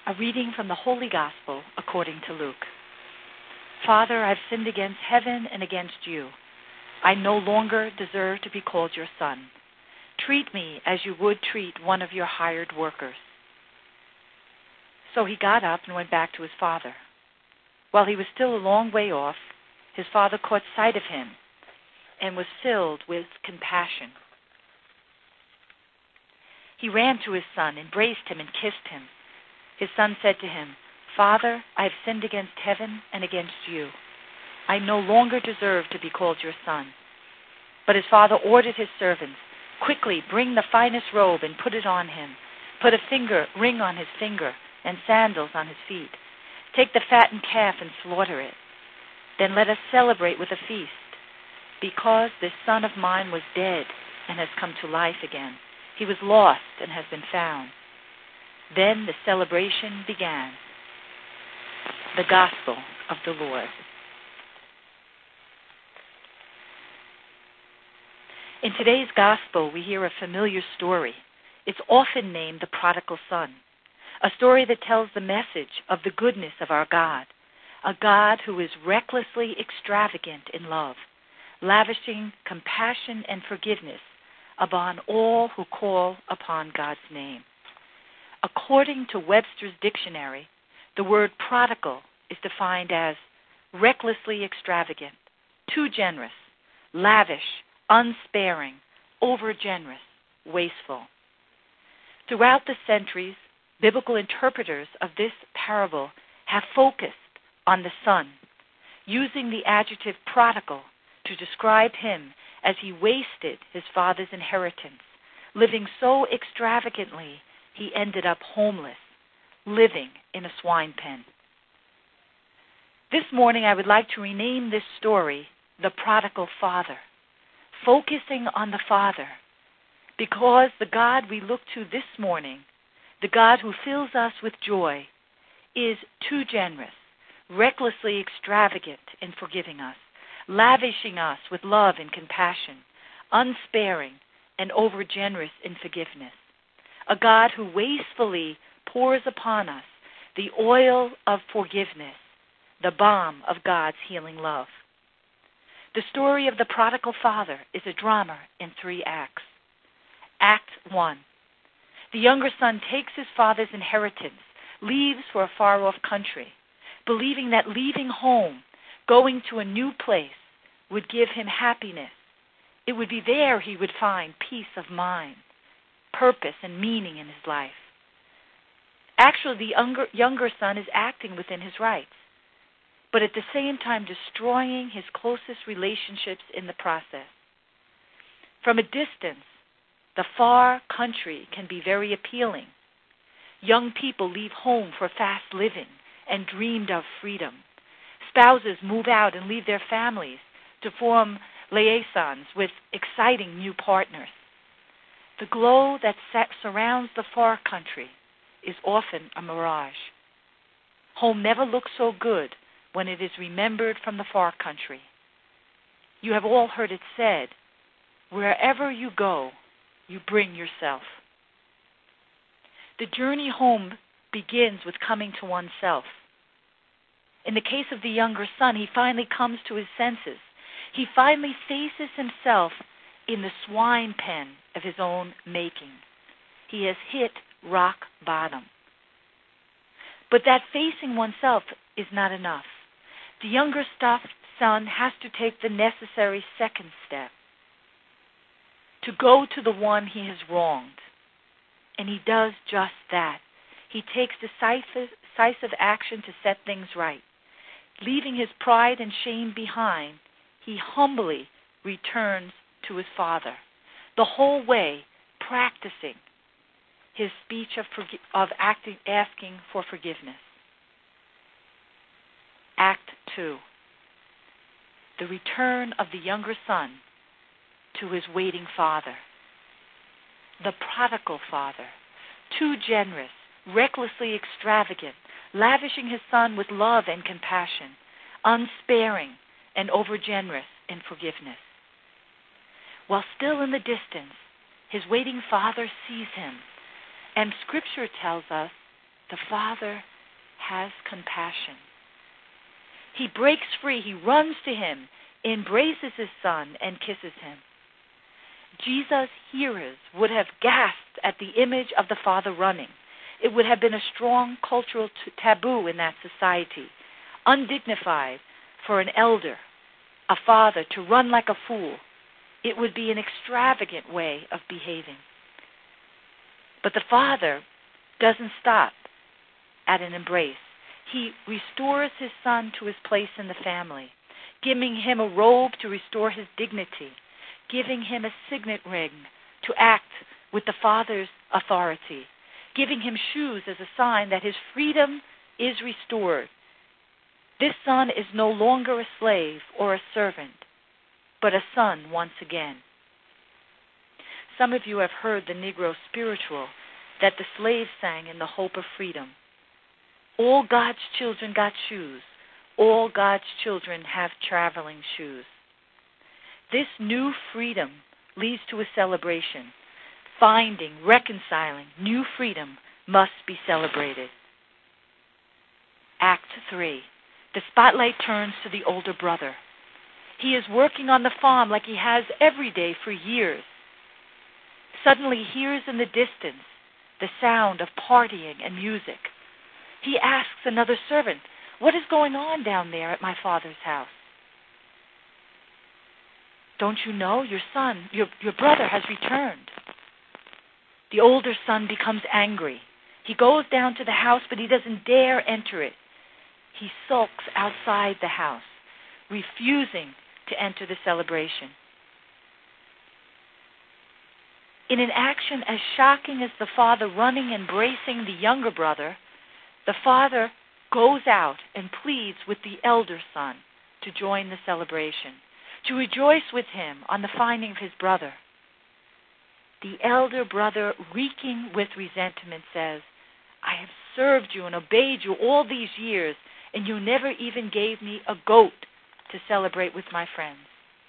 A reading from the Holy Gospel according to Luke. Father, I've sinned against heaven and against you. I no longer deserve to be called your son. Treat me as you would treat one of your hired workers. So he got up and went back to his father. While he was still a long way off, his father caught sight of him and was filled with compassion. He ran to his son, embraced him, and kissed him. His son said to him, Father, I have sinned against heaven and against you. I no longer deserve to be called your son. But his father ordered his servants, Quickly bring the finest robe and put it on him. Put a ring on his finger and sandals on his feet. Take the fattened calf and slaughter it. Then let us celebrate with a feast. Because this son of mine was dead and has come to life again. He was lost and has been found. Then the celebration began. The Gospel of the Lord. In today's Gospel, we hear a familiar story. It's often named the Prodigal Son, a story that tells the message of the goodness of our God, a God who is recklessly extravagant in love, lavishing compassion and forgiveness upon all who call upon God's name. According to Webster's dictionary, the word prodigal is defined as recklessly extravagant, too generous, lavish, unsparing, overgenerous, wasteful. Throughout the centuries, biblical interpreters of this parable have focused on the son, using the adjective prodigal to describe him as he wasted his father's inheritance, living so extravagantly he ended up homeless, living in a swine pen. This morning I would like to rename this story The Prodigal Father, focusing on the Father, because the God we look to this morning, the God who fills us with joy, is too generous, recklessly extravagant in forgiving us, lavishing us with love and compassion, unsparing and overgenerous in forgiveness. A God who wastefully pours upon us the oil of forgiveness, the balm of God's healing love. The story of the prodigal father is a drama in 3 acts. Act 1. The younger son takes his father's inheritance, leaves for a far-off country, believing that leaving home, going to a new place, would give him happiness. It would be there he would find peace of mind, purpose and meaning in his life. Actually, the younger son is acting within his rights, but at the same time destroying his closest relationships in the process. From a distance, the far country can be very appealing. Young people leave home for fast living and dreamed of freedom. Spouses move out and leave their families to form liaisons with exciting new partners. The glow that surrounds the far country is often a mirage. Home never looks so good when it is remembered from the far country. You have all heard it said, wherever you go, you bring yourself. The journey home begins with coming to oneself. In the case of the younger son, he finally comes to his senses. He finally faces himself in the swine pen of his own making. He has hit rock bottom. But that facing oneself is not enough. The younger son has to take the necessary second step, to go to the one he has wronged. And he does just that. He takes decisive action to set things right. Leaving his pride and shame behind, he humbly returns to his father, the whole way practicing his speech of asking for forgiveness. Act 2. The return of the younger son to his waiting father. The prodigal father, too generous, recklessly extravagant, lavishing his son with love and compassion, unsparing and overgenerous in forgiveness. While still in the distance, his waiting father sees him, and Scripture tells us the Father has compassion. He breaks free. He runs to him, embraces his Son, and kisses him. Jesus' hearers would have gasped at the image of the Father running. It would have been a strong cultural taboo in that society, undignified for an elder, a father, to run like a fool. It would be an extravagant way of behaving. But the Father doesn't stop at an embrace. He restores his Son to his place in the family, giving him a robe to restore his dignity, giving him a signet ring to act with the Father's authority, giving him shoes as a sign that his freedom is restored. This Son is no longer a slave or a servant, but a son once again. Some of you have heard the Negro spiritual that the slaves sang in the hope of freedom. All God's children got shoes. All God's children have traveling shoes. This new freedom leads to a celebration. Finding, reconciling new freedom must be celebrated. Act 3. The spotlight turns to the older brother. He is working on the farm like he has every day for years. Suddenly he hears in the distance the sound of partying and music. He asks another servant, "What is going on down there at my father's house?" "Don't you know? Your son, your brother has returned." The older son becomes angry. He goes down to the house, but he doesn't dare enter it. He sulks outside the house, refusing to enter the celebration. In an action as shocking as the father running and embracing the younger brother, the father goes out and pleads with the elder son to join the celebration, to rejoice with him on the finding of his brother. The elder brother, reeking with resentment, says, "I have served you and obeyed you all these years, and you never even gave me a goat to celebrate with my friends."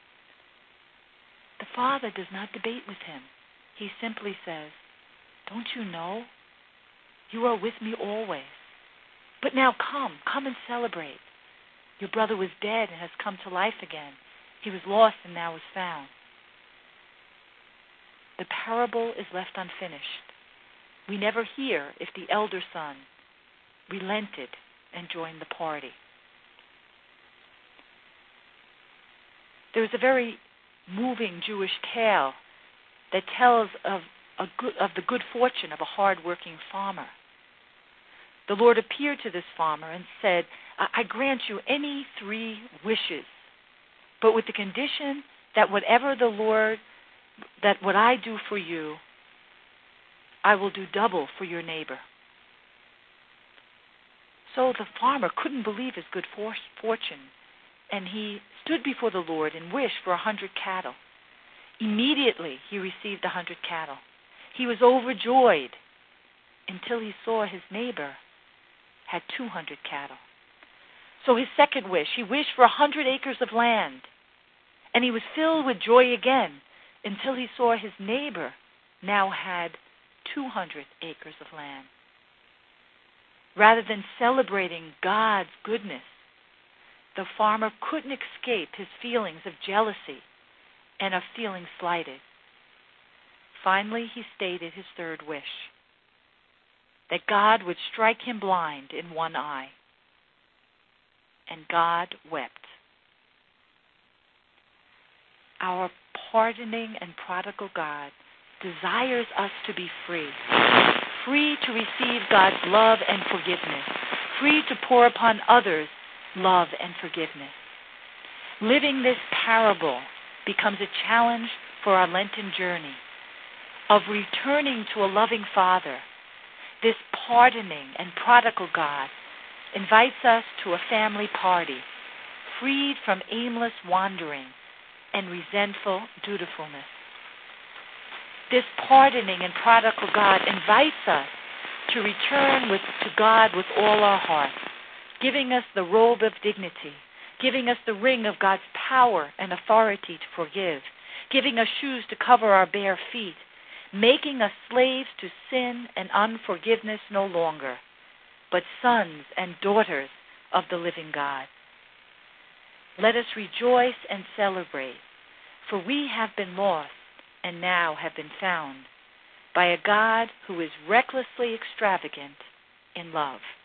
The father does not debate with him. He simply says, "Don't you know? You are with me always. But now come and celebrate. Your brother was dead and has come to life again. He was lost and now is found." The parable is left unfinished. We never hear if the elder son relented and joined the party. There is a very moving Jewish tale that tells of the good fortune of a hard-working farmer. The Lord appeared to this farmer and said, "I grant you any 3 wishes, but with the condition that what I do for you, I will do double for your neighbor." So the farmer couldn't believe his good fortune, and he stood before the Lord and wished for 100 cattle. Immediately he received 100 cattle. He was overjoyed until he saw his neighbor had 200 cattle. So his second wish, he wished for 100 acres of land, and he was filled with joy again until he saw his neighbor now had 200 acres of land. Rather than celebrating God's goodness, the farmer couldn't escape his feelings of jealousy and of feeling slighted. Finally, he stated his third wish, that God would strike him blind in one eye. And God wept. Our pardoning and prodigal God desires us to be free to receive God's love and forgiveness, free to pour upon others love and forgiveness. Living this parable becomes a challenge for our Lenten journey of returning to a loving Father. This pardoning and prodigal God invites us to a family party, freed from aimless wandering and resentful dutifulness. This pardoning and prodigal God invites us to return to God with all our hearts, giving us the robe of dignity, giving us the ring of God's power and authority to forgive, giving us shoes to cover our bare feet, making us slaves to sin and unforgiveness no longer, but sons and daughters of the living God. Let us rejoice and celebrate, for we have been lost and now have been found by a God who is recklessly extravagant in love.